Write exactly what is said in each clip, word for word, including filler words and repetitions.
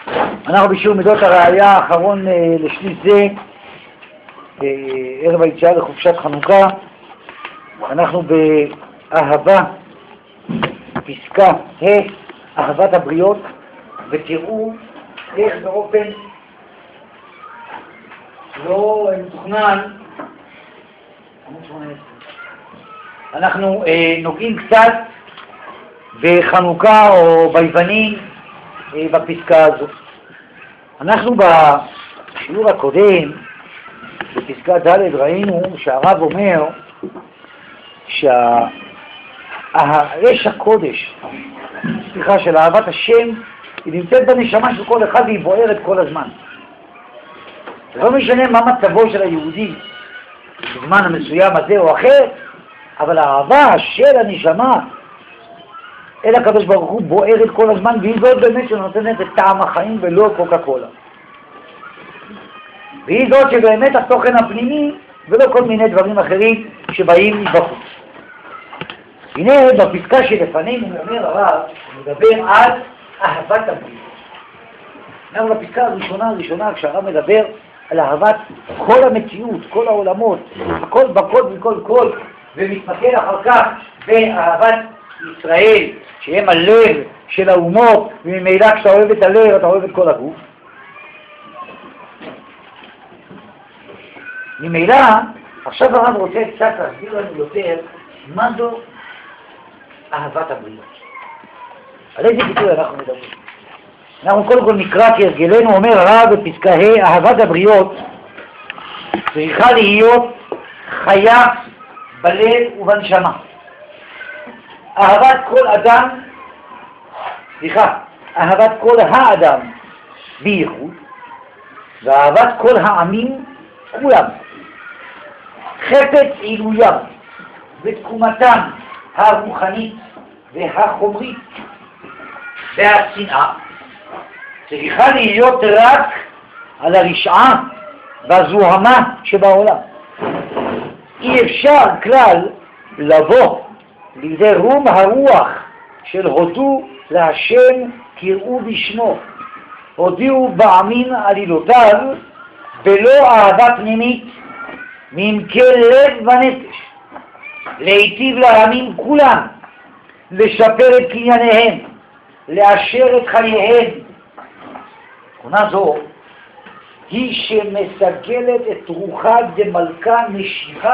אנחנו בשיעור מידות הראייה האחרון לשליש זה, ערב היציאה לחופשת חנוכה. אנחנו באהבה, פסקה ה', אהבת הבריות, ותראו איך באופן לא מתוכנן אנחנו אה, נוגעים קצת בחנוכה או ביוונים אה, בפסקה הזו. אנחנו בשיעור הקודם, בפסקה ד', ראינו שהרב אומר שהאש הקודש, סליחה, של אהבת השם, היא נמצאת בנשמה של כל אחד והיא בוערת כל הזמן. זה לא משנה מה מצבו של היהודי בזמן המסוים הזה או אחר, אבל האהבה של הנשמה אל הקדוש ברוך הוא בוערת כל הזמן, והיא זאת באמת שנותנת את טעם החיים ולא קוקה קולה. והיא זאת שבאמת התוכן הפנימי ולא כל מיני דברים אחרים שבאים מבחוץ. הנה בפסקה שלפנינו אומר הרב, הוא מדבר על אהבת הבריות. אנחנו בפסקה הראשונה הראשונה כשהרב מדבר על אהבת כל המציאות, כל העולמות, הכל בכל וכל כל, ומתמקד אחר כך באהבת ישראל, שהם הלב של האומות, וממילא כשאתה אוהב את הלב אתה אוהב את כל הגוף. ממילא, עכשיו הרב רוצה קצת להסביר לנו יותר מה זו אהבת הבריות. על איזה ביטוי אנחנו מדברים? אנחנו קודם כל נקרא כהרגלנו, אומר הרב בפסקה ה', אהבת הבריות צריכה להיות חיה בלב ובנשמה. אהבת כל אדם, סליחה, אהבת כל האדם בייחוד, ואהבת כל העמים כולם. חפץ עילוים ותקומתם הרוחנית והחומרית והשנאה צריכה להיות רק על הרשעה והזוהמה שבעולם. אי אפשר כלל לבוא לידי רום הרוח של הודו להשם קראו בשמו, הודיעו בעמין עלילותיו, ולא אהבה פנימית מעמקי לב ונפש, להיטיב לעמים כולם, לשפר את קנייניהם, לאשר את חייהם. תכונה זו היא שמסגלת את רוחה דמלכה משיחה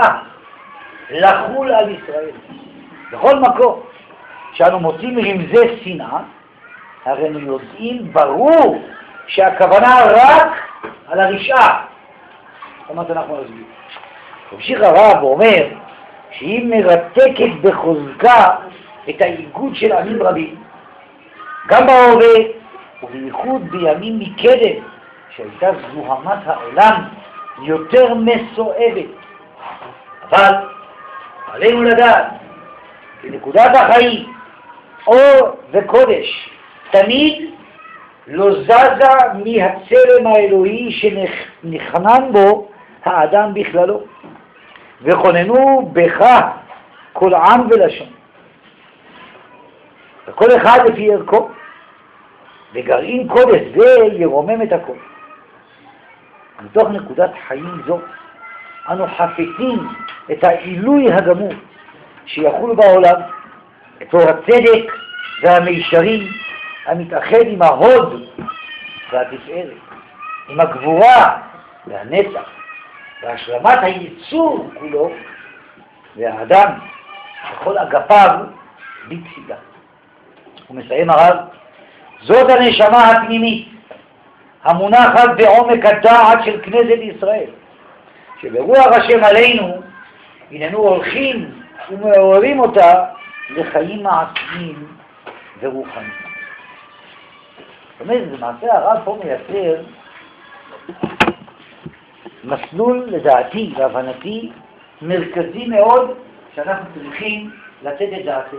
לחול על ישראל. בכל מקום שאנו מוצאים רמזי שנאה, הרי אנחנו יודעים ברור שהכוונה רק על הרשעה. זאת אומרת, אנחנו נסביר. ממשיך הרב ואומר שהיא מרתקת בחוזקה את האיגוד של עמים רבים, גם בהווה ובייחוד בימים מקדם שהייתה זוהמת העולם יותר מסואבת. אבל עלינו לדעת כי נקודת החיים אור וקודש תמיד לא זזה מהצלם האלוהי שנכנן בו האדם בכללו, וכוננו בך כל עם ולשון, וכל אחד לפי ערכו, וגרעין קודש זה ירומם את הכל. מתוך נקודת חיים זו אנו חפצים את העילוי הגמור שיחול בעולם, את אור הצדק והמישרים המתאחד עם ההוד והתפארת, עם הגבורה והנצח והשלמת הייצור כולו, והאדם וכל אגפיו בצדה. הוא מסיים הרב, זאת הנשמה הפנימית המונחת בעומק הדעת של כנסת ישראל, שברוח השם עלינו הננו הולכים ומעוררים אותה לחיים מעשיים ורוחניים. זאת אומרת, למעשה הרב פה מייצר מסלול לדעתי והבנתי מרכזי מאוד שאנחנו צריכים לתת את דעתנו.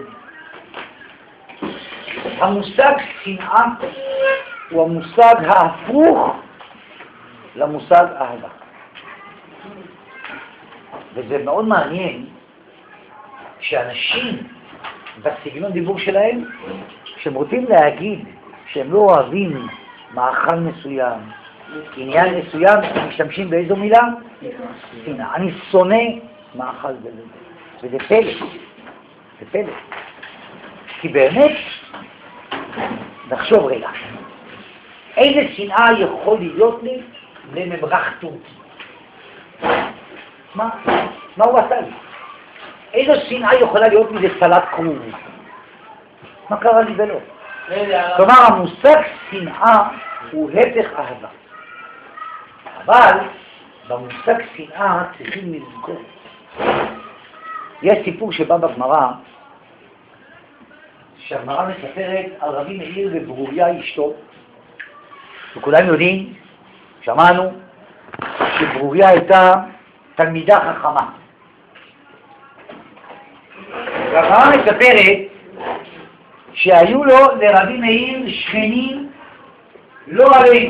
המושג שנאה הוא המושג ההפוך למושג אהבה. וזה מאוד מעניין שאנשים בסגנון דיבור שלהם, שהם רוצים להגיד שהם לא אוהבים מאכל מסוים, עניין מסוים, משתמשים באיזו מילה? שנאה. אני שונא מאכל בזה. וזה פלא. זה פלא. כי באמת, נחשוב רגע, איזה שנאה יכול להיות לי לממרח טורקי? מה? מה הוא עשה לי? איזו שנאה יכולה להיות לי לסלט כרוב? מה קרה לי ולא? כלומר, המושג שנאה הוא הפך אהבה. אבל במושג שנאה צריכים לזכור. יש סיפור שבא בגמרא, שהגמרא מספרת על רבי מאיר וברוריה אשתו, וכולם יודעים, שמענו, שברוריה הייתה תלמידה חכמה. והגמרא מספרת שהיו לו לרבי מאיר שכנים לא עלינו.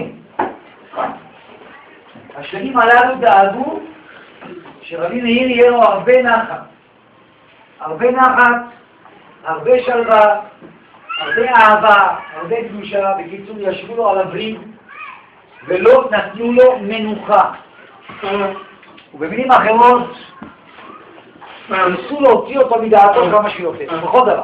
השכנים הללו דאגו שרבי מאיר יהיה לו הרבה נחת. הרבה נחת, הרבה שלווה, הרבה אהבה, הרבה קדושה. בקיצור, ישבו לו על הווריד ולא נתנו לו מנוחה. ובמילים אחרות, ניסו להוציא אותו מדעתו כמה שיותר, בכל דבר.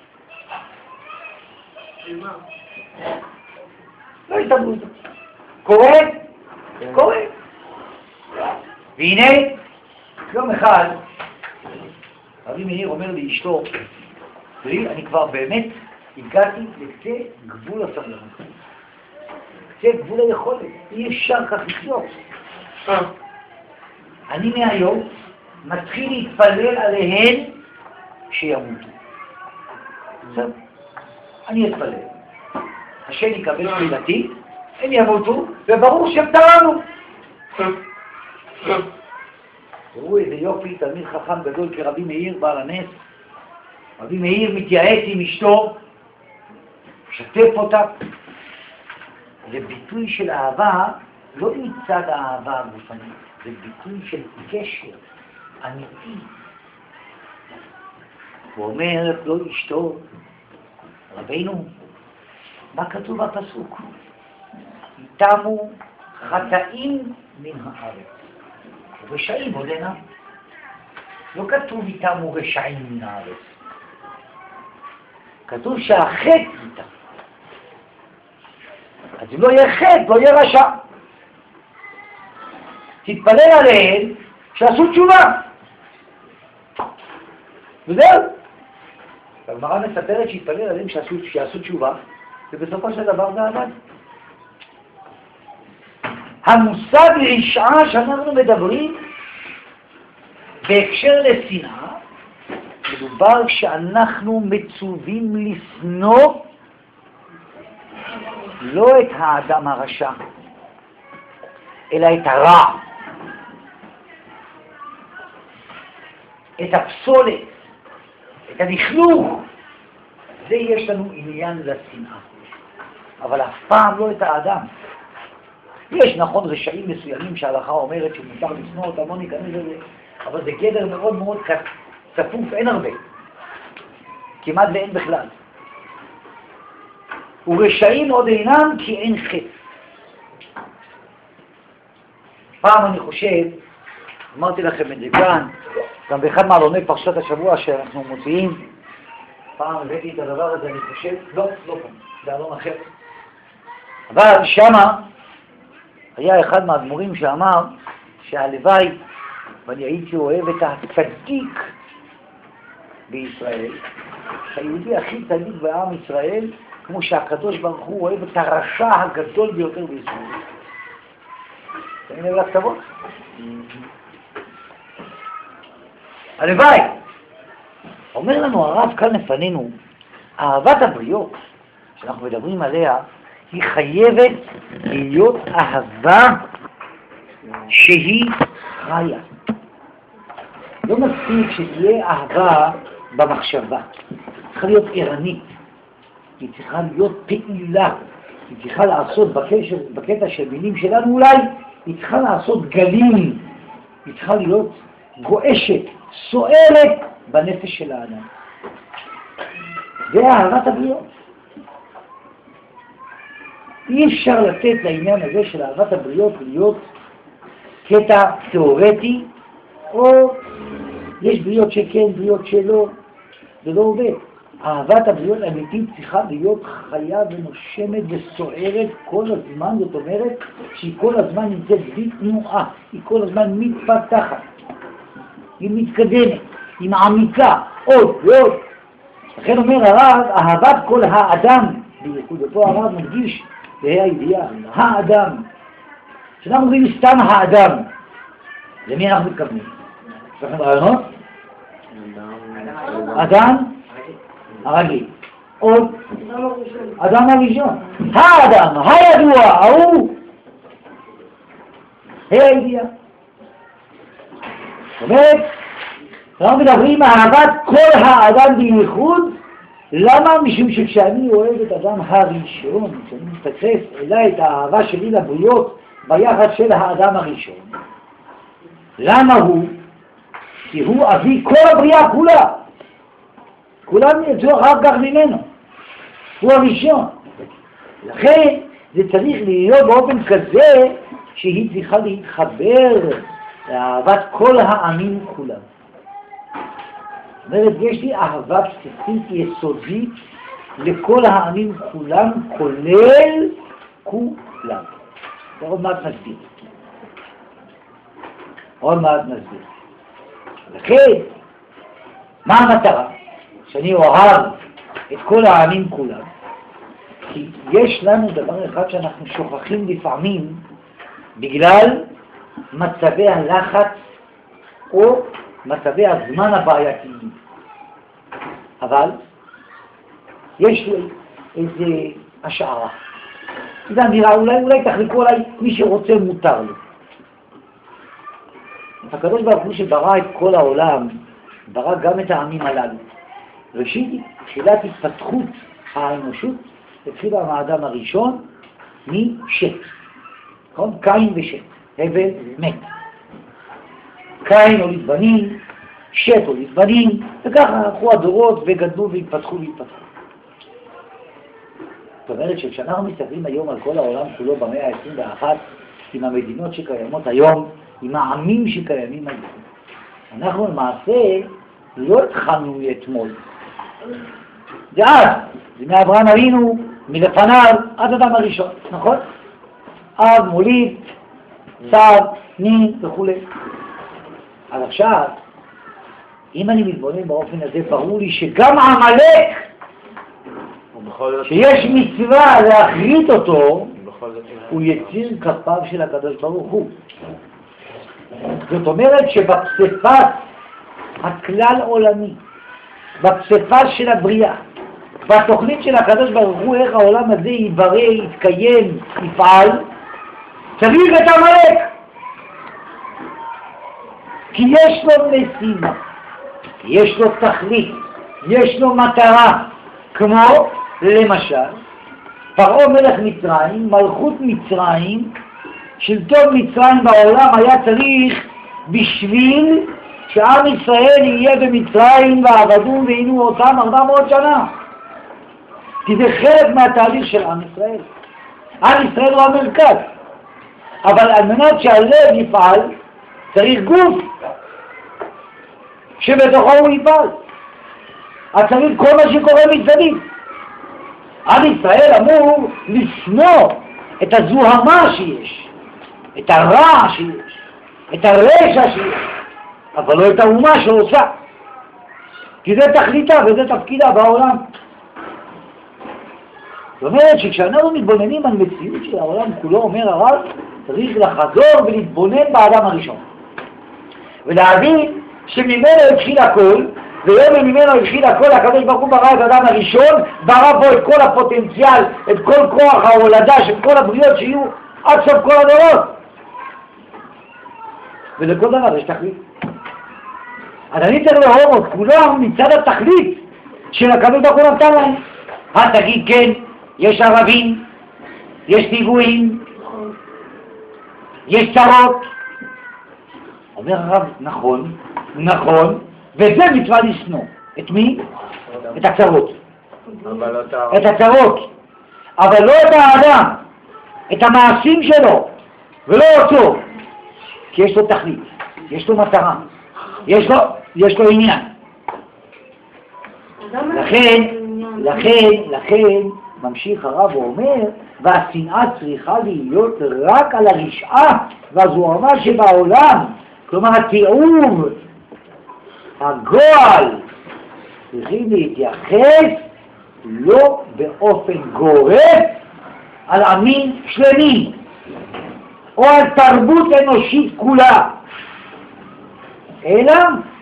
לא התאבלו אותו. קורה? קורה. והנה, יום אחד, רבי מאיר אומר לאשתו, תראי, אני כבר באמת הגעתי לקצה גבול הסבלנות. קצה גבול היכולת, אי אפשר כך לחיות. אני מהיום מתחיל להתפלל עליהן שימותו. בסדר? אני אתפלל. השם יקבל תפילתי, הם ימותו, וברור שהם תרמנו. תראו איזה יופי, תלמיד חכם גדול כרבי מאיר בעל הנס. רבי מאיר מתייעץ עם אשתו, משתף אותה. זה ביטוי של אהבה, לא מצד האהבה הגופנית, זה ביטוי של קשר אמיתי. הוא אומר לו אשתו, רבינו, מה כתוב בפסוק? איתמו חטאים מן הארץ, ורשעים עוד אינם. לא כתוב איתמו רשעים מן הארץ. כתוב שהחטא איתם. אז אם לא יהיה חטא, לא יהיה רשע. תתפלל עליהם שעשו תשובה. וזהו. הגמרא מספרת שהתפלל עליהם שעשו, שעשו תשובה, ובסופו של דבר זה עבד. המושג רשעה שאנחנו מדברים בהקשר לשנאה, מדובר שאנחנו מצווים לשנוא לא את האדם הרשע, אלא את הרע, את הפסולת, את הלכלוך. זה יש לנו עניין לשנאה, אבל אף פעם לא את האדם. יש נכון רשעים מסוימים שההלכה אומרת שמותר לשנוא אותם, לא ניכנס לזה, אבל זה גדר מאוד מאוד צפוף, אין הרבה, כמעט ואין בכלל. ורשעים עוד אינם כי אין חטא. פעם אני חושב, אמרתי לכם את זה כאן, גם באחד מעלוני פרשת השבוע שאנחנו מוציאים, פעם הבאתי את הדבר הזה, אני חושב, לא, לא פעם, זה עלון אחר. אבל שמה היה אחד מהאדמו"רים שאמר שהלוואי, ואני הייתי אוהב את הצדיק בישראל, שהיהודי הכי צדיק בעם ישראל, כמו שהקדוש ברוך הוא אוהב את הרשע הגדול ביותר בישראל. תמיד אוהב לכתבות. הלוואי. אומר לנו הרב כאן לפנינו, אהבת הבריות שאנחנו מדברים עליה, היא חייבת להיות אהבה שהיא חיה. לא מספיק שתהיה אהבה במחשבה, צריכה להיות ערנית, היא צריכה להיות פעילה, היא צריכה לעשות בקשר, בקטע של מילים שלנו אולי, היא צריכה לעשות גלים, היא צריכה להיות גואשת, סוערת בנפש של האדם. זה אהבת הבריות. אי אפשר לתת לעניין הזה של אהבת הבריות להיות קטע תיאורטי, או יש בריות שכן, בריות שלא, זה לא עובד. אהבת הבריות האמיתית צריכה להיות חיה ונושמת וסוערת כל הזמן, זאת אומרת שהיא כל הזמן נמצאת בתנועה, היא כל הזמן מתפתחת, היא מתקדמת, היא מעמיקה, עוד ועוד. לכן אומר הרב, אהבת כל האדם, בייחוד פה הרב מדגיש בה"א הידיעה, האדם. כשאנחנו אומרים סתם האדם, למי אנחנו מתכוונים? יש לכם רעיונות? אדם הרגיל. עוד אדם הראשון. האדם, הידוע, ההוא. בה"א הידיעה. זאת אומרת, אנחנו מדברים אהבת כל האדם בייחוד. למה? משום שכשאני אוהב את אדם הראשון, כשאני מתייחס אליי את האהבה שלי לבריות ביחס של האדם הראשון, למה הוא? כי הוא אבי כל הבריאה כולה. כולם יצאו אחר כך ממנו. הוא הראשון. לכן זה צריך להיות באופן כזה שהיא צריכה להתחבר לאהבת כל העמים כולם. זאת אומרת, יש לי אהבה בסיסית יסודית לכל העמים כולם, כולל כולם. עוד מעט נסביר. עוד מעט נסביר. לכן, מה המטרה? שאני אוהב את כל העמים כולם. כי יש לנו דבר אחד שאנחנו שוכחים לפעמים בגלל מצבי הלחץ או מצבי הזמן הבעייתיים. אבל יש לי איזה השערה. זה אמירה, אולי, אולי תחלקו עליי, מי שרוצה מותר לו. הקדוש ברוך הוא שברא את כל העולם, ברא גם את העמים הללו. ראשית, תחילת התפתחות האנושות, התחילה מהאדם הראשון משת. נכון? קין ושת. הבל מת. קין הוליד בנים, שת הוליד בנים, וככה הלכו הדורות וגדלו והתפתחו והתפתחו. זאת אומרת שכשאנחנו מסתכלים היום על כל העולם כולו במאה ה-עשרים ואחת, עם המדינות שקיימות היום, עם העמים שקיימים היום, אנחנו למעשה לא התחלנו מאתמול. זה אז, זה מאברהם אבינו, מלפניו, עד אדם הראשון, נכון? אב, מוליד, סב, נין וכו'. אז עכשיו, אם אני מתבונן באופן הזה, ברור לי שגם עמלק, שיש מצווה להחריט אותו, הוא יציר כפיו של הקדוש ברוך הוא. זאת אומרת שבפסיפס הכלל עולמי, בפסיפס של הבריאה, בתוכנית של הקדוש ברוך הוא, איך העולם הזה ייברא, יתקיים, יפעל, צריך את עמלק. כי יש לו משימה, יש לו תכלית, יש לו מטרה, כמו למשל, פרעה מלך מצרים, מלכות מצרים, שלטון מצרים בעולם היה צריך בשביל שעם ישראל יהיה במצרים ועבדו ועינו אותם ארבע מאות שנה. כי זה חלק מהתהליך של עם ישראל. עם ישראל הוא המרכז. אבל על מנת שהלב יפעל, צריך גוף שבתוכו הוא יפעל. אז צריך כל מה שקורה מסביב. עם ישראל אמור לשנוא את הזוהמה שיש, את הרע שיש, את הרשע שיש, אבל לא את האומה שעושה. כי זה תכליתה וזה תפקידה בעולם. זאת אומרת שכשאנחנו מתבוננים על מציאות של העולם כולו, אומר הרב, צריך לחזור ולהתבונן באדם הראשון. ולהבין שממנו התחיל הכל, ויום ממנו התחיל הכל, הקדוש ברוך הוא ברא את האדם הראשון, ברא בו את כל הפוטנציאל, את כל כוח ההולדה של כל הבריאות שיהיו עד סוף כל הדורות. ולכל דבר יש תכלית. אז אני צריך לאהוב את כולם מצד התכלית של הקדוש ברוך הוא נתן להם. אז תגיד כן, יש ערבים, יש פיגועים, יש צרות. אומר הרב, נכון, נכון, וזה מצווה לשנוא. את מי? את הצרות. את הצרות. אבל לא את האדם. את המעשים שלו, ולא אותו, כי יש לו תכלית, יש לו מטרה, יש לו, יש לו עניין. לכן, לכן, לכן, ממשיך הרב ואומר, והשנאה צריכה להיות רק על הרשעה והזוהמה שבעולם, כלומר התיאור, הגועל, צריכים להתייחס לא באופן גורף על עמים שלמים, או על תרבות אנושית כולה, אלא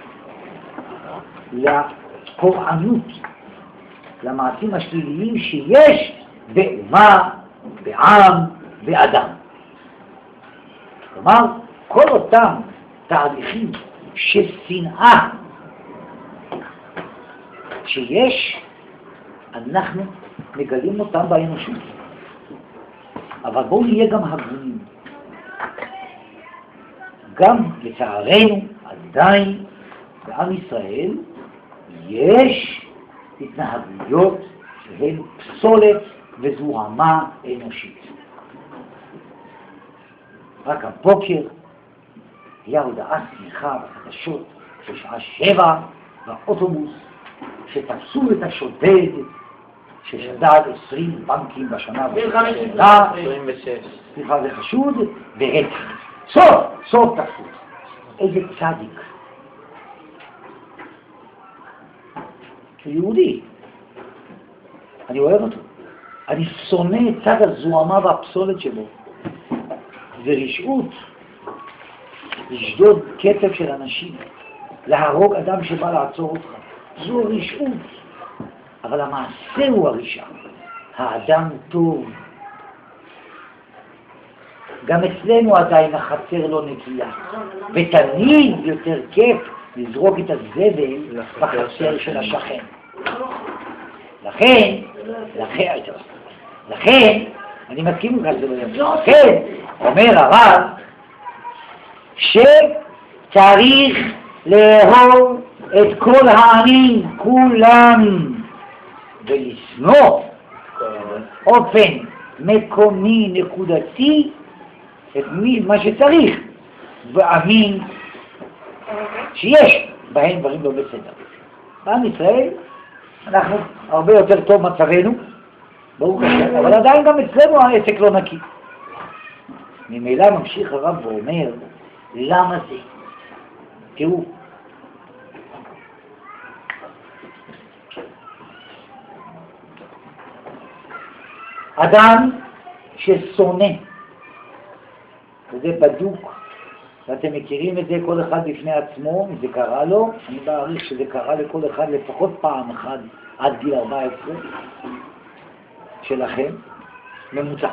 לפורענות, למעשים השליליים שיש באומה, בעם, באדם. כלומר, כל אותם תהליכים ששנאה שיש, אנחנו מגלים אותם באנושות. אבל בואו נהיה גם הגונים. גם לצערנו עדיין בעם ישראל יש התנהגויות שהן פסולת וזוהמה אנושית. רק הבוקר היה הודעה שמחה בחדשות בשעה שבע באוטובוס שתפסו את השודד ששדד עשרים בנקים בשנה ושנה, סליחה זה חשוד, ברצח. סוף, סוף תפסו. איזה צדיק. הוא יהודי. אני אוהב אותו. אני שונא את צד הזוהמה והפסולת שבו. זה רשעות. לשדוד כתב של אנשים. להרוג אדם שבא לעצור אותך. זו רשעות. אבל המעשה הוא הרשע. האדם טוב. גם אצלנו עדיין החצר לא נקייה. ותמיד יותר כיף לזרוק את הזבל בחצר של השכן. לכן, לכן, לכן, אני מסכים לך שזה לא יפה. לכן, אומר הרב, שצריך לאהוב את כל העמים, כולם, ולשנוא אופן מקומי, נקודתי, את מי, מה שצריך, בעמים שיש בהם דברים לא בסדר. בעם ישראל, אנחנו הרבה יותר טוב מצבנו, ברוך השם, אבל עדיין גם אצלנו העסק לא נקי. ממילא ממשיך הרב ואומר, למה זה? תראו, אדם ששונא, וזה בדוק, ואתם מכירים את זה כל אחד בפני עצמו, אם זה קרה לו, אני מעריך שזה קרה לכל אחד לפחות פעם אחת עד גיל ארבע עשרה שלכם, ממוצע.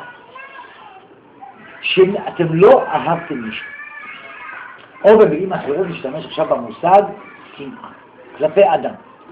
שאתם לא אהבתם מישהו. או במילים אחרות להשתמש עכשיו במושג שנאה, כלפי אדם.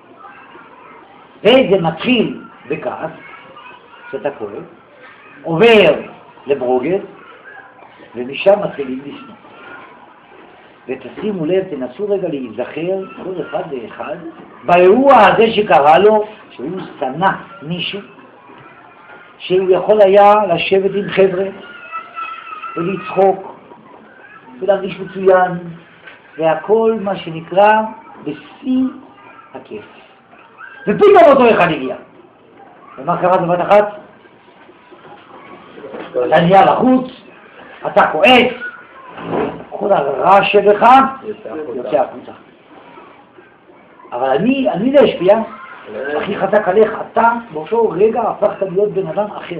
וזה מתחיל בכעס, שאתה כואב, עובר לברוגז, ומשם מתחילים לשנוא. ותשימו לב, תנסו רגע להיזכר, כל אחד ואחד, באירוע הזה שקרה לו, שהוא שנא מישהו, שהוא יכול היה לשבת עם חבר'ה, ולצחוק, ולהרגיש מצוין, והכל מה שנקרא בשיא הכיף. ופתאום אותו אחד הגיע. ומה קרה בבת אחת? אתה נהיה לחוץ, אתה כועס, כל הרע שבך יוצא החוצה. אבל אני, אני לא אשפיע, הכי חזק עליך, אתה באותו רגע הפכת להיות בן אדם אחר.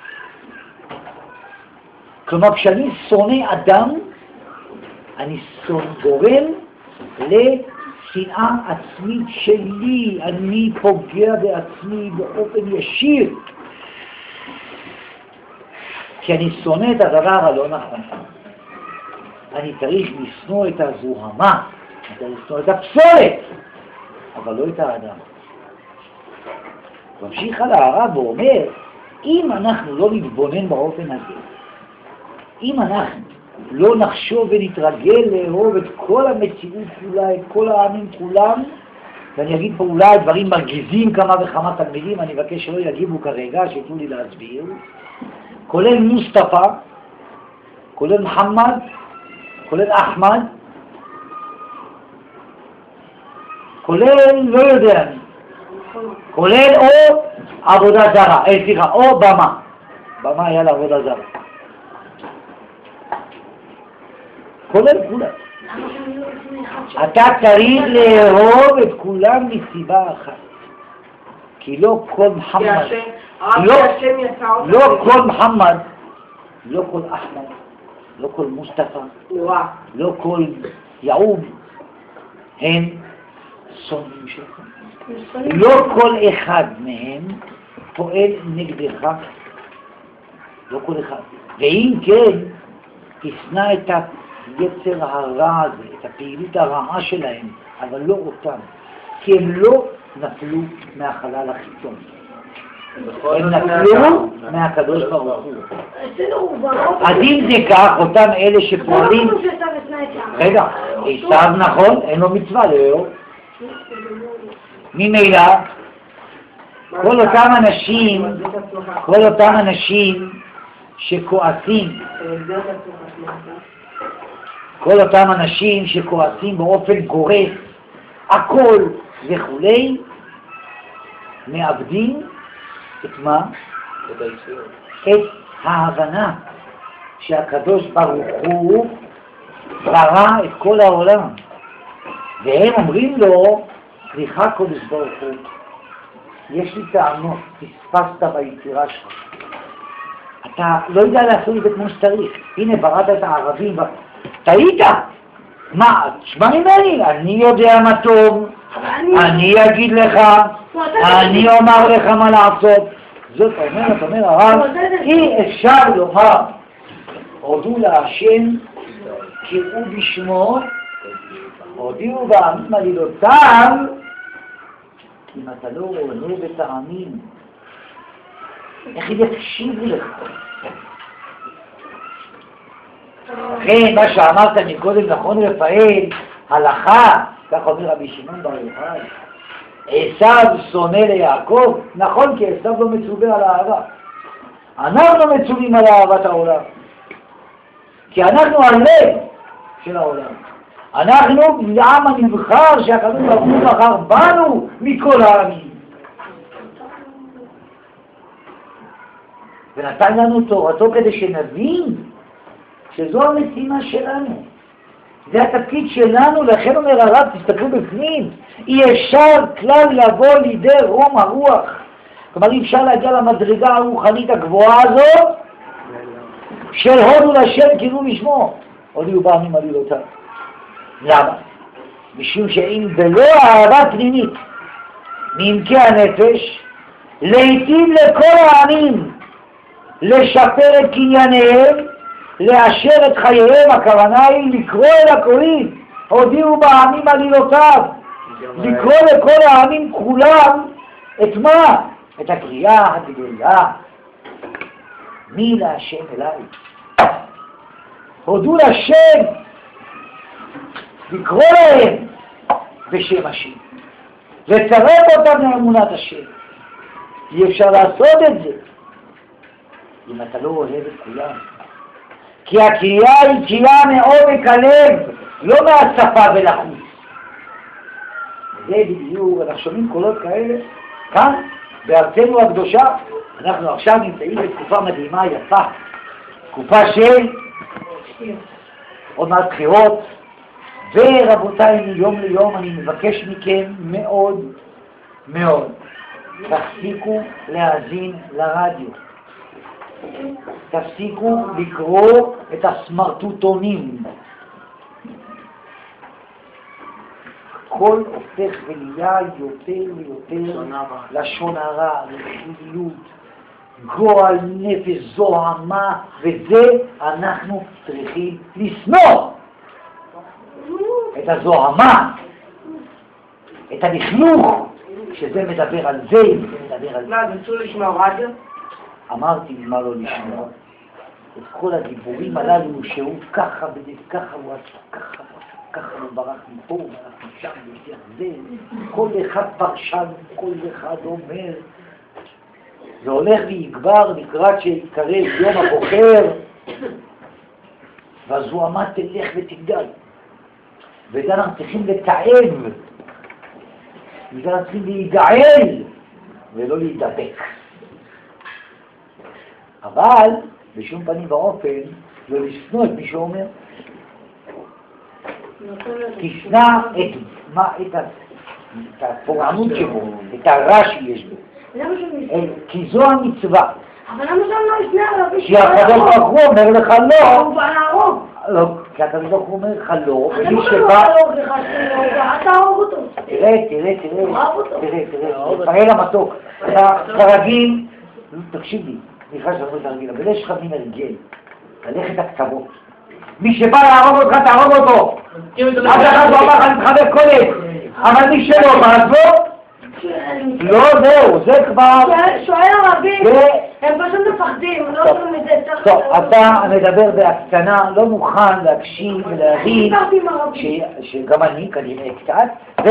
כלומר, כשאני שונא אדם, אני גורם לשנאה עצמית שלי, אני פוגע בעצמי באופן ישיר. כי אני שונא את הדבר הלא נכון. אני צריך לשנוא את הזוהמה, אני צריך לשנוא את הפסולת, אבל לא את האדם. ממשיך על הרב ואומר, אם אנחנו לא נתבונן באופן הזה, אם אנחנו לא נחשוב ונתרגל לאהוב את כל המציאות כולה, את כל העמים כולם, ואני אגיד פה אולי דברים מרגיזים כמה וכמה תלמידים, אני מבקש שלא יגיבו כרגע, שיתנו לי להסביר. כולל מוסטפא, כולל מוחמד, כולל אחמד, כולל לא יודע אני, כולל או עבודה זרה, אה, סליחה, או במה. במה היה לעבודה זרה. כולל כולם. אתה צריך לאהוב את כולם מסיבה אחת. כי לא כל מוחמד, לא כל מוחמד, לא כל אחמד, לא כל מוסטפא, לא כל יעוב, הם שונאים שלך. לא כל אחד מהם פועל נגדך, לא כל אחד. ואם כן, תשנא את היצר הרע הזה, את הפעילות הרעה שלהם, אבל לא אותם, כי הם לא נפלו מהחלל החיצון. הם נפלו מהקדוש ברוך הוא. אז אם זה כך, אותם אלה שפועלים... רגע, עשיו נכון, אין לו מצווה לאהוב. ממילא, כל אותם אנשים, כל אותם אנשים שכועסים, כל אותם אנשים שכועסים באופן גורף, הכל וכולי, מאבדים את מה? את ההבנה שהקדוש ברוך הוא ברא את כל העולם. והם אומרים לו, סליחה קודש ברוך הוא, יש לי טענות, פספסת ביצירה שלך. אתה לא יודע לעשות את זה כמו שצריך. הנה, בראת את הערבים, טעית! מה, תשמע ממני, אני יודע מה טוב, אני אגיד לך, אני אומר לך מה לעשות. זאת אומרת, אומר הרב, אי אפשר לומר, הודו להשם, קראו בשמו, הודיעו בעמים עלילותיו, אם אתה לא אוהב את העמים, איך יקשיבו לך? לכן, מה שאמרת מקודם נכון רפאל, הלכה, כך אומר רבי שמעון בר יוחאי, עשיו שונא ליעקב, נכון, כי עשיו לא מצווה על האהבה. אנחנו מצווים על אהבת העולם, כי אנחנו הלב של העולם. אנחנו עם הנבחר שהקדוש ברוך הוא בחר בנו מכל העמים. ונתן לנו תורתו כדי שנבין שזו המשימה שלנו. זה התפקיד שלנו, לכן אומר הרב, תסתכלו בפנים, אי אפשר כלל לבוא לידי רום הרוח. כלומר, אי אפשר להגיע למדרגה הרוחנית הגבוהה הזאת של הודו לשם קראו בשמו. הודיעו בעמים עלילותיו. למה? משום שאם בלא אהבה פנימית מעמקי הנפש, לעתים לכל העמים לשפר את קנייניהם, לאשר את חייהם, הכוונה היא לקרוא אל הקוראים, הודיעו בעמים עלילותיו, לקרוא לכל העמים כולם את מה? את הקריאה הגדולה, מי להשם אליי? הודו לשם, לקרוא להם בשם השם, לצרף אותם לאמונת השם. אי אפשר לעשות את זה אם אתה לא אוהב את כולם, כי הקריאה היא קריאה מעומק הלב, לא מהשפה ולחוץ. זה בדיוק, אנחנו שומעים קולות כאלה כאן בארצנו הקדושה. אנחנו עכשיו נמצאים בתקופה מדהימה, יפה, תקופה של עוד מעט בחירות. ורבותיי, מיום ליום אני מבקש מכם מאוד מאוד, תפסיקו להאזין לרדיו, תפסיקו לקרוא את הסמרטוטונים. הכל הופך ונהיה יותר ויותר לשון הרע, לחיליות, גועל נפש, זוהמה, וזה אנחנו צריכים לשנוא. את הזוהמה, את הלכלוך, שזה מדבר על זה, זה מדבר על זה. מה, נצאו לשמוע רדיו? אמרתי מה לא לשמוע. את כל הדיבורים הללו שהוא ככה וזה ככה, הוא עשה ככה, הוא עשה ככה, הוא ברח מפה, הוא ברח משם, הוא זה, כל אחד פרשן, כל אחד אומר. זה הולך ויגבר לקראת שיקרב יום הבוחר, והזוהמה תלך ותגדל. וזה אנחנו צריכים לתאם, וזה אנחנו צריכים להיגעל, ולא להידבק. אבל בשום פנים ואופן לא לשנוא את מי שאומר. תשנא את, מה, את, את הפורענות שבו, את הרע שיש בו. כי זו המצווה. אבל למה שם לא ישנא עליו? כי הקדוש ברוך הוא אומר לך לא. הוא בא להרוג. לא, כי הקדוש ברוך הוא אומר לך לא. ומי שבא... אתה תהרוג אותו. תראה, תראה, תראה. תראה, תראה. תראה למתוק. כרגיל, תקשיב לי, סליחה שאני לא תרגיל, אבל יש לך מין הרגל, ללכת הקצוות. מי שבא להרוג אותך, תהרוג אותו. עד אחד הוא אמר לך להתחבק קודם, אבל מי שלא, מה עזבו? לא, זהו, זה כבר... שואל הרבים, הם פשוט מפחדים, לא יודעים את זה. טוב, אתה מדבר בהקטנה, לא מוכן להקשיב ולהבין, שגם אני כנראה קצת,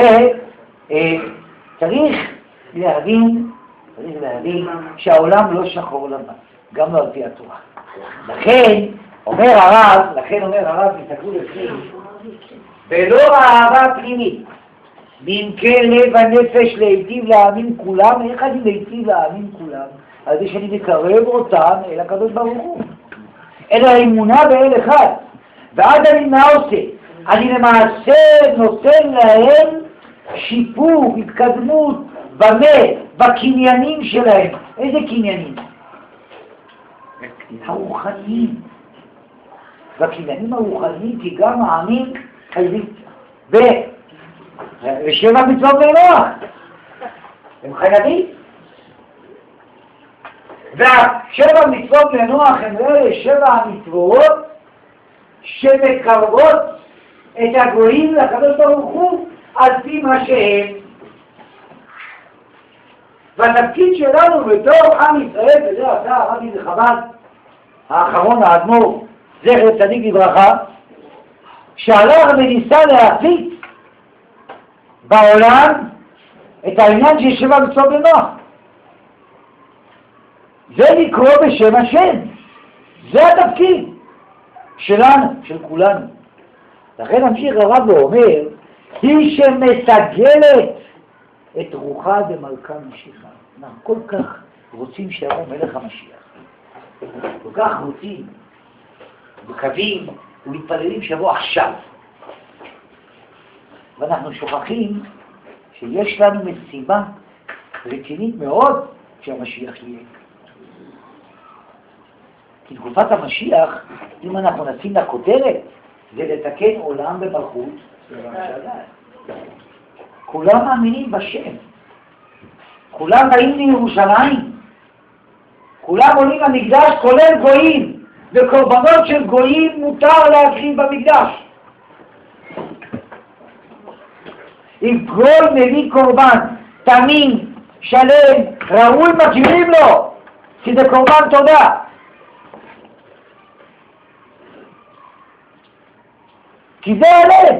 וצריך להבין, צריך להבין שהעולם לא שחור לבן, גם לא על פי התורה. לכן, אומר הרב, לכן אומר הרב, תסתכלו לפנים, ולא אהבה פנימית, מעמקי לב הנפש להיטיב להאמין כולם, איך אני להיטיב להאמין כולם? על זה שאני מקרב אותם אל הקדוש ברוך הוא, אל האמונה באל אחד. ואז אני מה עושה? אני למעשה נותן להם שיפור, התקדמות, במה? בקניינים שלהם. איזה קניינים? הרוחניים. בקניינים הרוחניים, כי גם מאמין חייבים. ושבע מצוות בנוח. הם חייבים. והשבע מצוות בנוח הם אלה שבע המצוות שמקרבות את הגויים לקדוש ברוך הוא על פי מה שהם. והתפקיד שלנו בתור עם ישראל, וזה עשה הרבי מחב"ד האחרון, האדמו"ר, זכר צדיק לברכה, שהלך וניסה להפיץ בעולם את העניין של שבע מצוות בנוח. זה לקרוא בשם השם. זה התפקיד שלנו, של כולנו. לכן המשיך הרב ואומר, היא שמסגלת את רוחה במלכה משיחה. אנחנו כל כך רוצים שיבוא מלך המשיח. כל כך רוצים, מקווים ומתפללים שיבוא עכשיו. ואנחנו שוכחים שיש לנו משימה רצינית מאוד שהמשיח יהיה. כי תקופת המשיח, אם אנחנו נשים לה כותרת, זה לתקן עולם במלכות. כולם מאמינים בשם. כולם באים לירושלים. כולם עולים למקדש, כולל גויים. וקורבנות של גויים מותר להקריב במקדש. אם כל מביא קורבן, תמים, שלם, ראוי, מכירים לו, כי זה קורבן תודה. כי זה הלב.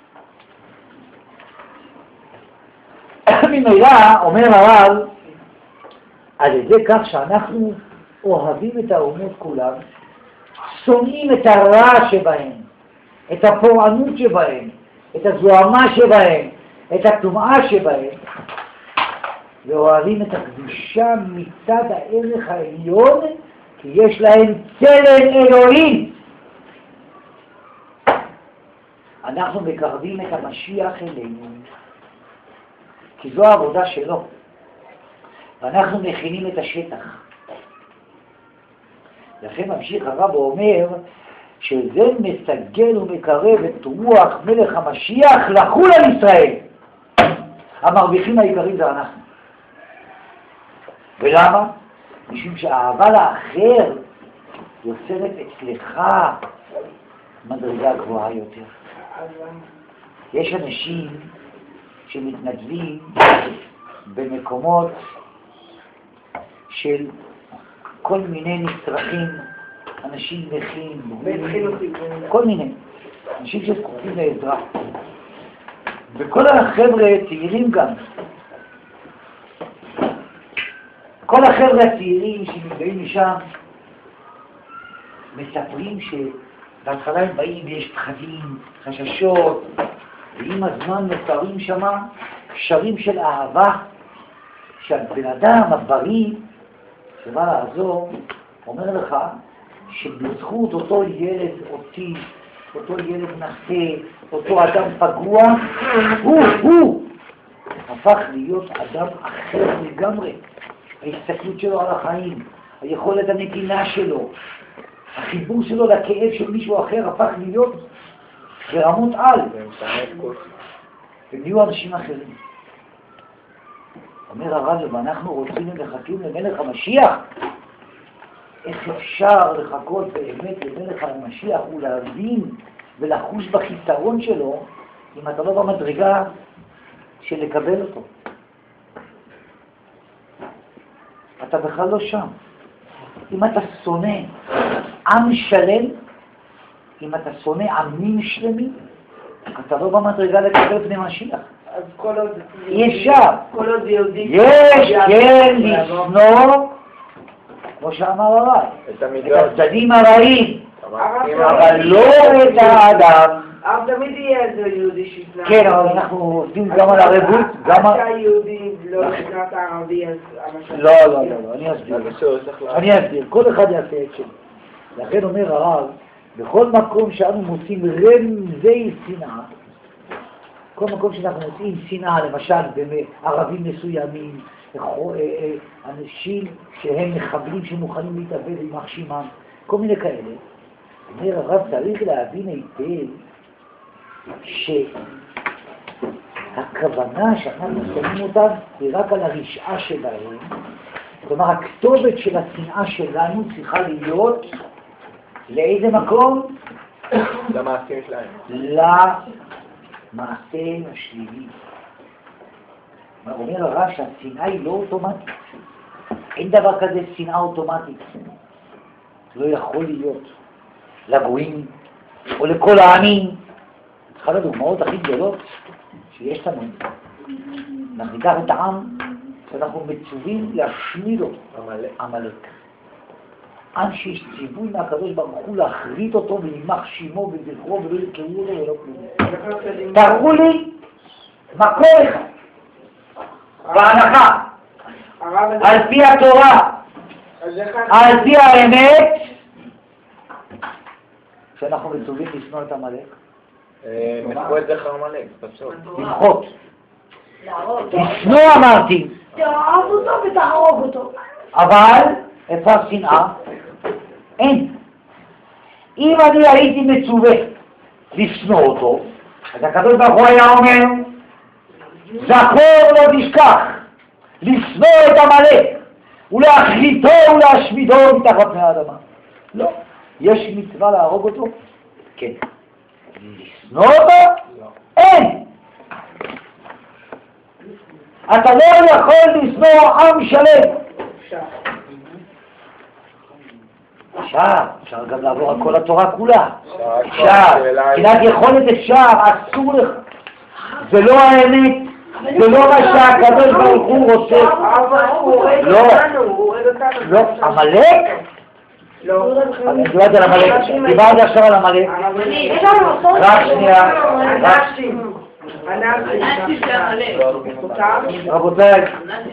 ממילא, אומר הרב, על ידי כך שאנחנו אוהבים את האומות כולם, שונאים את הרע שבהם, את הפורענות שבהם, את הזוהמה שבהם, את הטומאה שבהם, ואוהבים את הקדושה מצד הערך העליון, כי יש להם צלם אלוהים. אנחנו מקרבים את המשיח אלינו, כי זו העבודה שלו, ואנחנו מכינים את השטח. לכן ממשיך הרב ואומר שזה מסגל ומקרב את רוח מלך המשיח לחול על ישראל. המרוויחים העיקריים זה אנחנו. ולמה? משום שהאהבה לאחר יוצרת אצלך מדרגה גבוהה יותר. יש אנשים שמתנדבים במקומות של כל מיני נצרכים, אנשים נכים, כל מיני, אנשים שזקוקים לעזרה. וכל החבר'ה צעירים גם. כל החבר'ה הצעירים שמגיעים משם מספרים שבהתחלה הם באים ויש פחדים, חששות, ועם הזמן נוצרים שם שרים של אהבה, שהבן אדם הבריא שבא לעזור אומר לך שבזכות אותו ילד אותי, אותו ילד נכה, אותו אדם פגוע, הוא, הוא הפך להיות אדם אחר לגמרי. ההסתכלות שלו על החיים, היכולת הנתינה שלו, החיבור שלו לכאב של מישהו אחר הפך להיות ברמות על. הם נהיו אנשים אחרים. אומר הרב, ואנחנו רוצים ומחכים למלך המשיח. איך אפשר לחכות באמת למלך המשיח ולהבין ולחוש בחיסרון שלו אם אתה לא במדרגה של לקבל אותו? אתה בכלל לא שם. אם אתה שונא עם שלם, אם אתה שונא עמים שלמים, אתה לא במדרגה לקבל פני משיח. אז כל עוד... אי אפשר. כל עוד יהודי... יש כן לשנוא, כמו שאמר הרב, את הצדדים הרעים, אבל לא את האדם. אבל תמיד יהיה איזה יהודי שישנא. כן, אבל אנחנו עובדים גם על הרבות, גם על... שהיהודי לא נקרא את הערבי, אז... לא, לא, לא, אני אסביר. אני אסביר, כל אחד יעשה את שלו. לכן אומר הרב, בכל מקום שאנו מוצאים רמזי שנאה, כל מקום שאנחנו מוצאים שנאה, למשל בערבים מסוימים, אנשים שהם מחבלים שמוכנים להתאבד עם מחשימם, כל מיני כאלה, אומר הרב, צריך להבין היטב שהכוונה שאנחנו שמים אותם היא רק על הרשעה שלהם. כלומר, הכתובת של השנאה שלנו צריכה להיות לאיזה מקום? למעשים שלהם. למעשה השלילי. אומר הרב שהשנאה היא לא אוטומטית. אין דבר כזה שנאה אוטומטית. לא יכול להיות לגויים או לכל העמים. אחת הדוגמאות הכי גדולות שיש לנו, אנחנו ניקח את העם שאנחנו מצווים להשמיד אותו, עמלק. עם שיש ציווי מהקדוש ברוך הוא להחריט אותו וימח שימו וזכרו ולא יקראו לו ולא כלום. תראו לי מקור אחד בהנחה על פי התורה, על פי האמת, שאנחנו מצווים לשנוא את עמלק. מחו את זכר עמלק, פשוט. למחות. לשנוא אמרתי. תאהב אותו ותהרוג אותו. אבל איפה השנאה? אין. אם אני הייתי מצווה לשנוא אותו, אז הקדוש ברוך הוא היה אומר, זכור לא תשכח, לשנוא את עמלק, ולהחריטו ולהשמידו מתחת פני האדמה. לא. יש מצווה להרוג אותו? כן. לשנוא אותו? לא. אין. אתה לא יכול לשנוא עם שלם. אפשר, אפשר גם לעבור על כל התורה כולה. אפשר, מבחינת יכולת אפשר, אסור לך. זה לא האמת, זה לא מה שהקדוש ברוך הוא רוצה. לא, לא, עמלק? לא. אני דיברתי על עמלק, דיברתי עכשיו על עמלק. רק שנייה, רק רבותיי,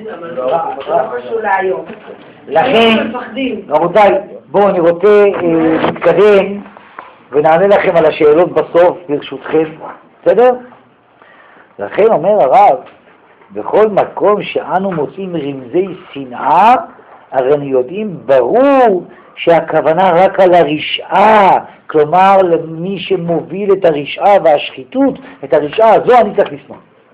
לכן, רבותיי, בואו אני רוצה להתקדם ונענה לכם על השאלות בסוף ברשותכם, בסדר? לכן אומר הרב, בכל מקום שאנו מוצאים רמזי שנאה, הרי אנחנו יודעים ברור שהכוונה רק על הרשעה, כלומר למי שמוביל את הרשעה והשחיתות, את הרשעה הזו אני צריך לשנוא.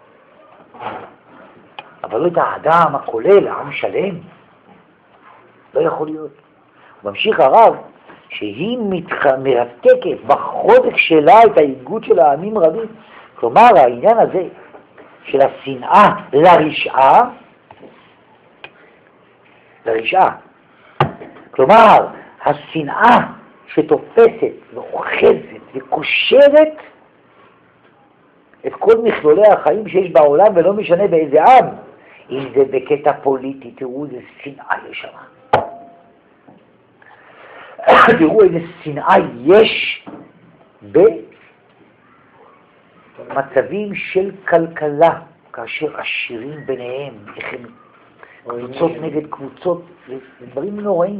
אבל לא את האדם הכולל, העם שלם. לא יכול להיות. ממשיך הרב שהיא מתח... מרתקת בחוזק שלה את האיגוד של העמים רבים. כלומר העניין הזה של השנאה לרשעה, לרשעה. כלומר, השנאה שתופסת ואוחזת וקושרת את כל מכלולי החיים שיש בעולם, ולא משנה באיזה עם, אם זה בקטע פוליטי, תראו איזה שנאה יש שם. תראו איזה שנאה יש במצבים של כלכלה, כאשר עשירים ביניהם, איך הם קבוצות נגד קבוצות, זה דברים נוראים.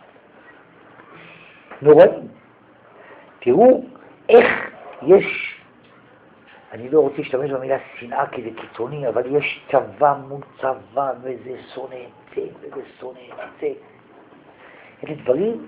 נוראים. תראו איך יש, אני לא רוצה להשתמש במילה שנאה כי זה קיצוני, אבל יש צבא מול צבא, וזה שונא את זה, וזה שונא את זה. אלה דברים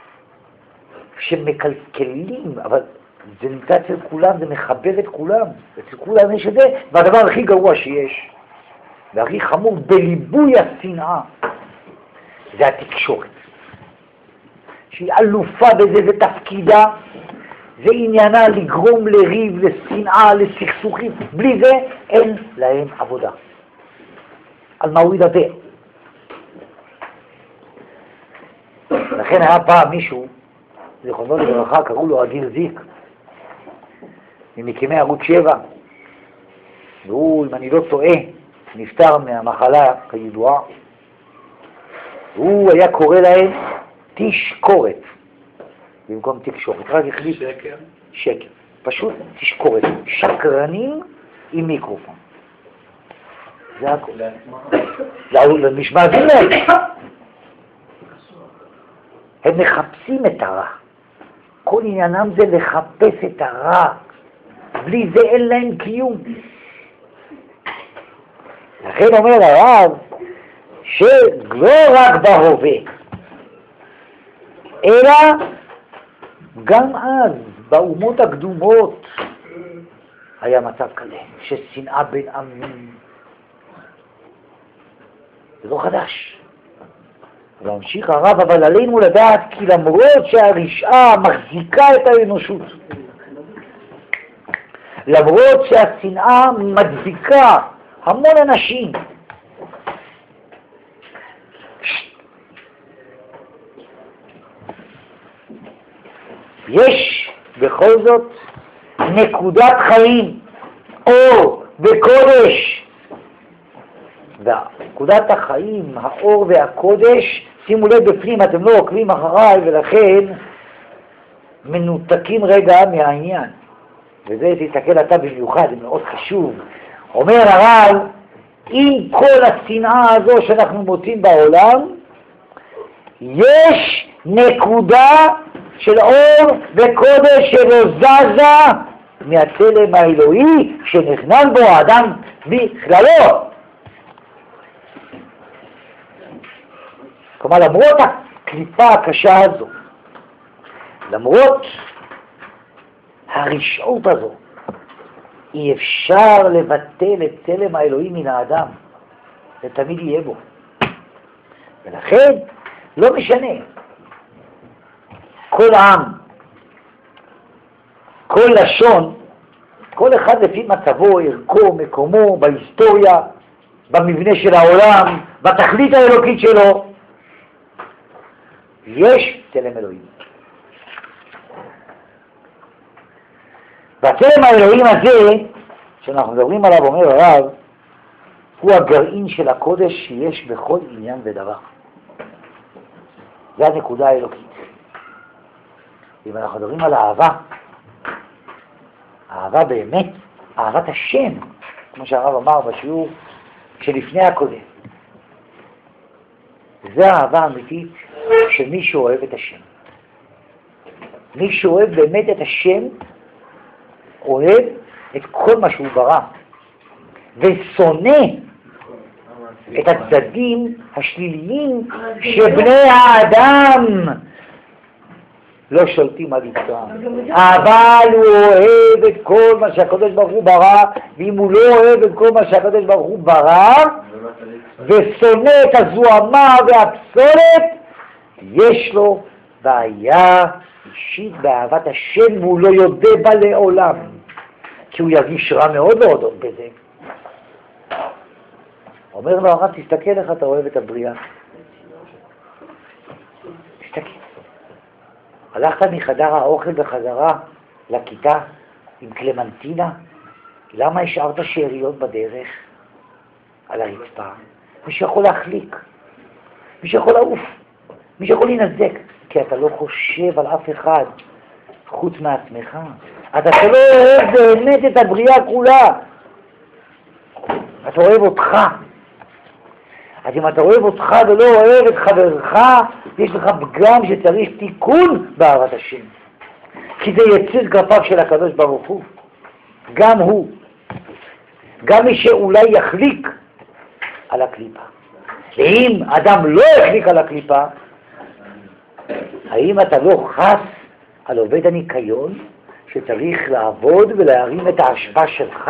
שמקלקלים, אבל זה נמצא אצל כולם, זה מחבר את כולם. אצל כולם יש את זה, והדבר הכי גרוע שיש, והכי חמור בליבוי השנאה, זה התקשורת. שהיא אלופה בזה, זה תפקידה, זה עניינה לגרום לריב, לשנאה, לסכסוכים. בלי זה אין להם עבודה. על מה הוא ידבר? לכן היה פעם מישהו, זיכרונו לברכה, קראו לו אדיר זיק, ממקימי ערוץ שבע, והוא, אם אני לא טועה, נפטר מהמחלה כידועה, והוא היה קורא להם תשקורת, במקום תקשורת, רק החליט שקר? שקר, פשוט תשקורת, שקרנים עם מיקרופון. זה הכל. למשמעתים להם. הם מחפשים את הרע. כל עניינם זה לחפש את הרע. בלי זה אין להם קיום. לכן אומר הרב, שלא רק בהווה, אלא גם אז, באומות הקדומות, היה מצב כזה, ששנאה בין עמים. זה לא חדש. והמשיך הרב, אבל עלינו לדעת כי למרות שהרשעה מחזיקה את האנושות, למרות שהשנאה מדביקה המון אנשים, יש בכל זאת נקודת חיים, אור וקודש. ונקודת החיים, האור והקודש, שימו לב בפנים, אתם לא עוקבים אחריי ולכן מנותקים רגע מהעניין. וזה תסתכל אתה במיוחד, זה מאוד חשוב. אומר הרב, עם כל השנאה הזו שאנחנו מוצאים בעולם, יש נקודה של אור וקודש שלא זזה מהצלם האלוהי שנכנן בו האדם בכללו. כלומר, למרות הקליפה הקשה הזו, למרות הרשעות הזו, אי אפשר לבטל את צלם האלוהים מן האדם. זה תמיד יהיה בו. ולכן, לא משנה. כל עם, כל לשון, כל אחד לפי מצבו, ערכו, מקומו, בהיסטוריה, במבנה של העולם, בתכלית האלוקית שלו, יש צלם אלוהים. והצלם האלוהים הזה, שאנחנו מדברים עליו, אומר הרב, הוא הגרעין של הקודש שיש בכל עניין ודבר. זה הנקודה האלוקית. אם אנחנו מדברים על אהבה, אהבה באמת, אהבת השם, כמו שהרב אמר בשיעור שלפני הקודם. זה האהבה האמיתית של מי שאוהב את השם. מי שאוהב באמת את השם, אוהב את כל מה שהוא ברא, ושונא את הצדדים השליליים שבני האדם לא שולטים על יצרם. אבל הוא אוהב את כל מה שהקדוש ברוך הוא ברא, ואם הוא לא אוהב את כל מה שהקדוש ברוך הוא ברא, ושונא את הזוהמה והפסולת, יש לו בעיה אישית באהבת השם, והוא לא יודע בה לעולם, כי הוא ירגיש רע מאוד להודות בזה. אומר לו הרב, תסתכל איך אתה אוהב את הבריאה. תסתכל. הלכת מחדר האוכל בחזרה לכיתה עם קלמנטינה, למה השארת שאריות בדרך? על הרצפה, מי שיכול להחליק, מי שיכול לעוף, מי שיכול להינזק, כי אתה לא חושב על אף אחד חוץ מעצמך. אתה לא אוהב באמת את הבריאה כולה, אתה אוהב אותך. אז אם אתה אוהב אותך ולא אוהב את חברך, יש לך פגם שצריך תיקון באהבת השם. כי זה יציר כפיו של הקדוש ברוך הוא. גם הוא. גם מי שאולי יחליק על הקליפה. ואם אדם לא יחליק על הקליפה, האם אתה לא חס על עובד הניקיון שצריך לעבוד ולהרים את ההשפעה שלך?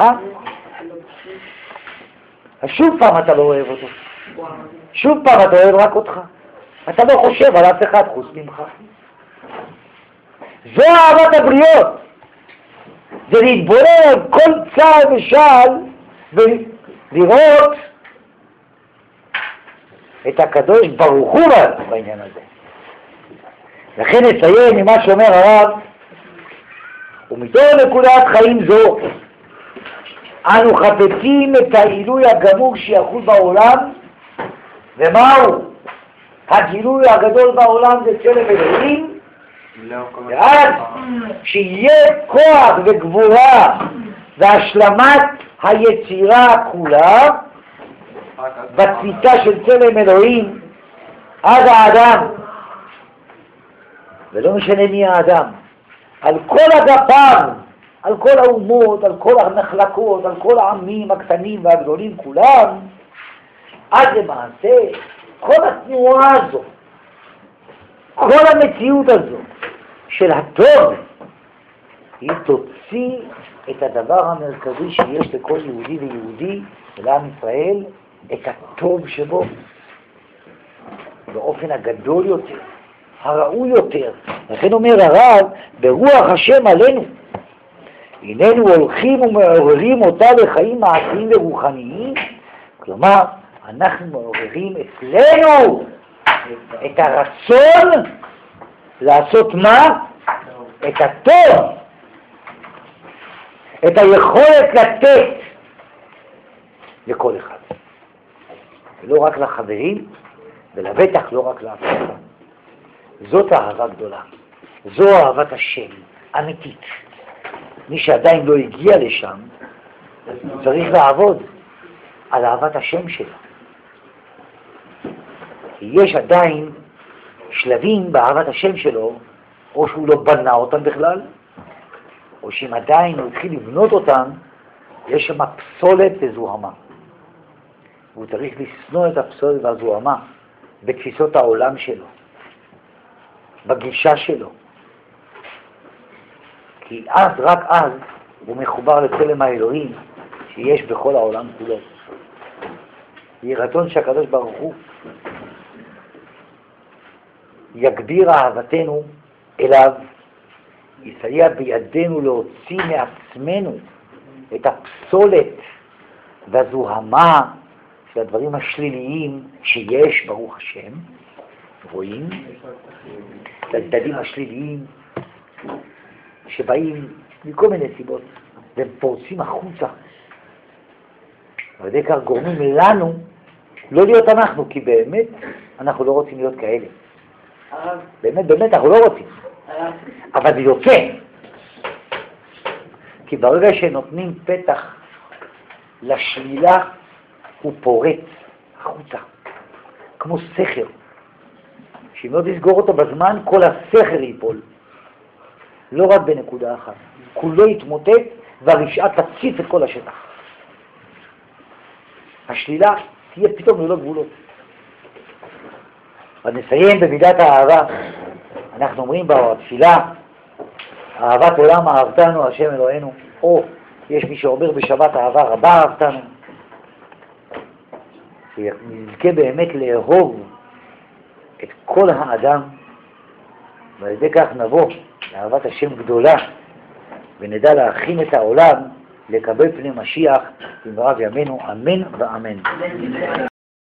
אז שוב פעם אתה לא אוהב אותו. שוב פעם אתה אוהב רק אותך. אתה לא חושב על אף אחד חוץ ממך. זו אהבת הבריות. זה להתבונן על כל צעד ושעל ולראות את הקדוש ברוך הוא בעניין הזה. לכן נציין ממה שאומר הרב, ומתוך נקודת חיים זו אנו חפצים את העילוי הגמור שיחול בעולם. ומהו? הגילוי הגדול בעולם זה צלם אלוהים, ואז שיהיה כוח וגבורה והשלמת היצירה כולה בתפיסה של צלם אלוהים עד האדם, ולא משנה מי האדם, על כל אגפיו, על כל האומות, על כל המחלקות, על כל העמים הקטנים והגדולים כולם, עד למעשה כל התנועה הזו, כל המציאות הזו של הטוב, היא תוציא את הדבר המרכזי שיש לכל יהודי ויהודי לעם ישראל, את הטוב שבו באופן הגדול יותר, הראוי יותר. לכן אומר הרב, ברוח השם עלינו, הננו הולכים ומעוררים אותה לחיים מעשיים ורוחניים. כלומר, אנחנו מעוררים אצלנו את הרצון לעשות מה? את הטוב, את היכולת לתת לכל אחד, ולא רק לחברים, ולבטח לא רק לאחרים. זאת אהבה גדולה, זו אהבת השם, אמיתית. מי שעדיין לא הגיע לשם, צריך לעבוד על אהבת השם שלו. כי יש עדיין שלבים באהבת השם שלו, או שהוא לא בנה אותם בכלל, או שאם עדיין הוא התחיל לבנות אותם, יש שם פסולת וזוהמה. והוא צריך לסנוע את הפסולת והזוהמה בתפיסות העולם שלו, בגישה שלו. כי אז, רק אז, הוא מחובר לצלם האלוהים שיש בכל העולם כולו. יהי רצון שהקדוש ברוך הוא יגביר אהבתנו אליו, יסייע בידינו להוציא מעצמנו את הפסולת והזוהמה של הדברים השליליים שיש, ברוך השם, רואים את הצדדים השליליים שבאים מכל מיני סיבות והם פורצים החוצה, ועל ידי כך גורמים לנו לא להיות אנחנו, כי באמת אנחנו לא רוצים להיות כאלה. באמת, באמת אנחנו לא רוצים, אבל זה יוצא, כי ברגע שנותנים פתח לשלילה הוא פורץ החוצה כמו סכר, שאם לא תסגור אותו בזמן כל הסכר ייפול, לא רק בנקודה אחת, כולו יתמוטט והרשעה תציף את כל השטח. השלילה תהיה פתאום ללא גבולות. אז נסיים במידת האהבה. אנחנו אומרים בתפילה, אהבת עולם אהבתנו השם אלוהינו, או יש מי שאומר בשבת אהבה רבה אהבתנו, שנזכה באמת לאהוב את כל האדם, ועל ידי כך נבוא לאהבת השם גדולה, ונדע להכין את העולם לקבל פני משיח במהרה בימינו, אמן ואמן.